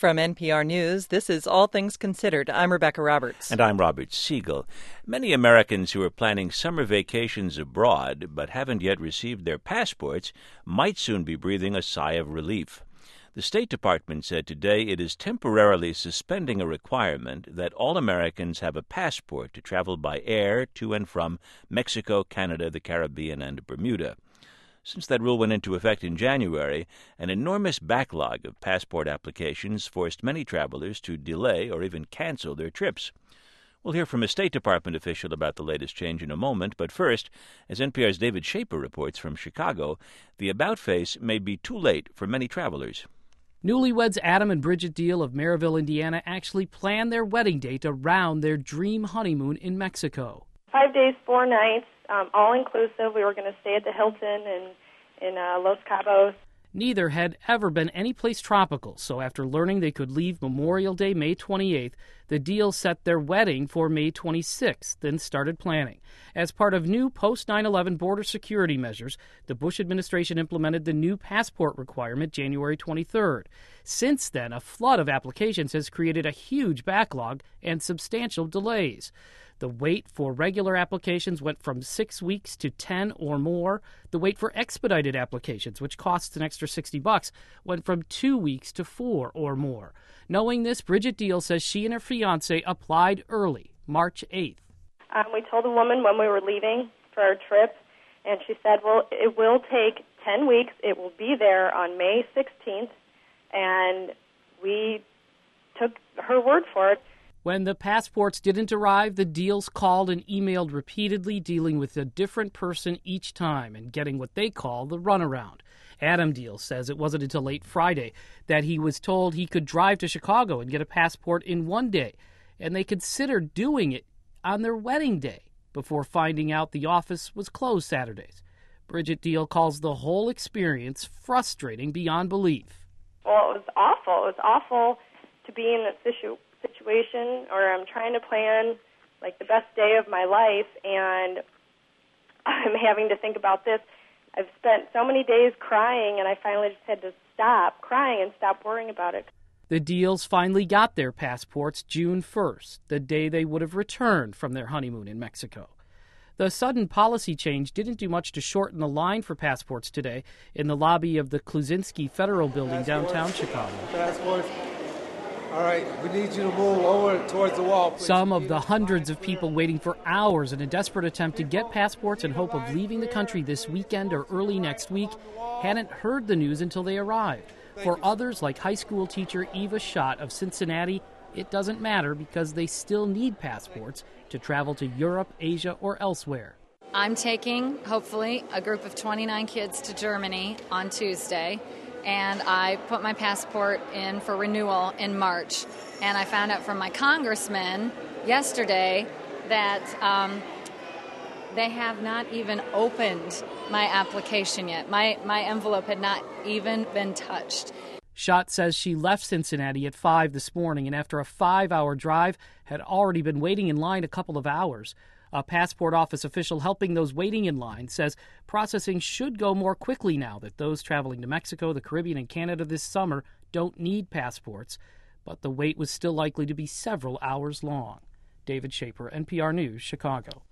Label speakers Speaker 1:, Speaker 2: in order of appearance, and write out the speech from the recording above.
Speaker 1: From NPR News, this is All Things Considered. I'm Rebecca Roberts.
Speaker 2: And I'm Robert Siegel. Many Americans who are planning summer vacations abroad but haven't yet received their passports might soon be breathing a sigh of relief. The State Department said today it is temporarily suspending a requirement that all Americans have a passport to travel by air to and from Mexico, Canada, the Caribbean, and Bermuda. Since that rule went into effect in January, an enormous backlog of passport applications forced many travelers to delay or even cancel their trips. We'll hear from a State Department official about the latest change in a moment, but first, as NPR's David Schaper reports from Chicago, the about-face may be too late for many travelers.
Speaker 3: Newlyweds Adam and Bridget Deal of Maryville, Indiana, actually planned their wedding date around their dream honeymoon in Mexico.
Speaker 4: 5 days, 4 nights, all inclusive. We were going to stay at the Hilton in Los Cabos.
Speaker 3: Neither had ever been any place tropical, so after learning they could leave Memorial Day, May 28th, the Deal set their wedding for May 26th, then started planning. As part of new post-9/11 border security measures, the Bush administration implemented the new passport requirement January 23rd. Since then, a flood of applications has created a huge backlog and substantial delays. The wait for regular applications went from 6 weeks to 10 or more. The wait for expedited applications, which costs an extra $60, went from 2 weeks to 4 or more. Knowing this, Bridget Deal says she and her fiancé applied early, March 8th.
Speaker 4: We told the woman when we were leaving for our trip, and she said, well, it will take 10 weeks. It will be there on May 16th, and we took her word for it.
Speaker 3: When the passports didn't arrive, the Deals called and emailed repeatedly, dealing with a different person each time and getting what they call the runaround. Adam Deal says it wasn't until late Friday that he was told he could drive to Chicago and get a passport in 1 day, and they considered doing it on their wedding day before finding out the office was closed Saturdays. Bridget Deal calls the whole experience frustrating beyond belief.
Speaker 4: Well, it was awful. It was awful to be in that situation, or I'm trying to plan like the best day of my life, and I'm having to think about this. I've spent so many days crying, and I finally just had to stop crying and stop worrying about it.
Speaker 3: The Deals finally got their passports June 1st, the day they would have returned from their honeymoon in Mexico. The sudden policy change didn't do much to shorten the line for passports today in the lobby of the Klusinski Federal Building downtown Chicago.
Speaker 5: Passports. All right, we need you to move over towards the wall, please.
Speaker 3: Some of the hundreds of people waiting for hours in a desperate attempt to get passports in hope of leaving the country this weekend or early next week hadn't heard the news until they arrived. For others, like high school teacher Eva Schott of Cincinnati, it doesn't matter because they still need passports to travel to Europe, Asia, or elsewhere.
Speaker 6: I'm taking, hopefully, a group of 29 kids to Germany on Tuesday. And I put my passport in for renewal in March. And I found out from my congressman yesterday that they have not even opened my application yet. My envelope had not even been touched.
Speaker 3: Schott says she left Cincinnati at 5 this morning, and after a 5-hour drive, had already been waiting in line a couple of hours. A passport office official helping those waiting in line says processing should go more quickly now that those traveling to Mexico, the Caribbean, and Canada this summer don't need passports. But the wait was still likely to be several hours long. David Schaper, NPR News, Chicago.